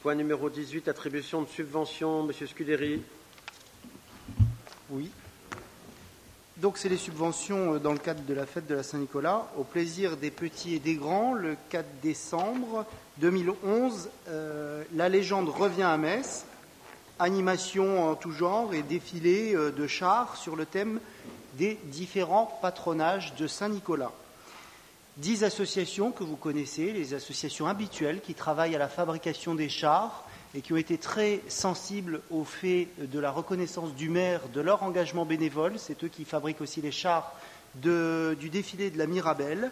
Point numéro 18, attribution de subventions. Monsieur Scuderi. Oui. Donc, c'est les subventions dans le cadre de la fête de la Saint-Nicolas, au plaisir des petits et des grands, le 4 décembre 2011. La légende revient à Metz, animation en tout genre et défilé de chars sur le thème des différents patronages de Saint-Nicolas. 10 associations que vous connaissez, les associations habituelles qui travaillent à la fabrication des chars et qui ont été très sensibles au fait de la reconnaissance du maire de leur engagement bénévole. C'est eux qui fabriquent aussi les chars du défilé de la Mirabelle.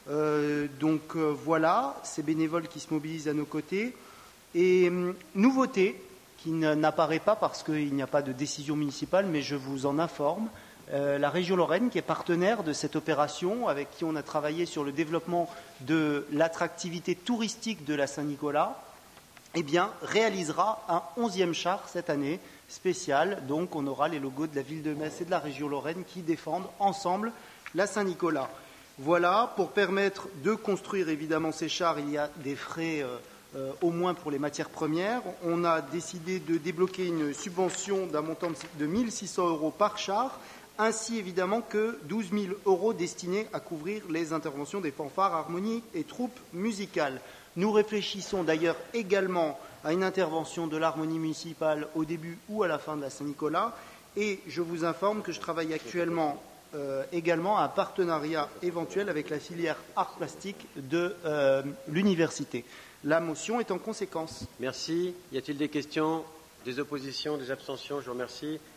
Voilà, ces bénévoles qui se mobilisent à nos côtés. Et nouveauté, qui n'apparaît pas parce qu'il n'y a pas de décision municipale, mais je vous en informe, la région Lorraine, qui est partenaire de cette opération, avec qui on a travaillé sur le développement de l'attractivité touristique de la Saint-Nicolas, eh bien, réalisera un 11e char cette année, spécial. Donc, on aura les logos de la ville de Metz et de la région Lorraine qui défendent ensemble la Saint-Nicolas. Voilà, pour permettre de construire évidemment ces chars, il y a des frais au moins pour les matières premières. On a décidé de débloquer une subvention d'un montant de 1 600 € par char, ainsi évidemment que 12 000 € destinés à couvrir les interventions des fanfares, harmonies et troupes musicales. Nous réfléchissons d'ailleurs également à une intervention de l'harmonie municipale au début ou à la fin de la Saint-Nicolas, et je vous informe que je travaille actuellement également à un partenariat éventuel avec la filière art plastique de l'université. La motion est en conséquence. Merci. Y a-t-il des questions, des oppositions, des abstentions? Je vous remercie.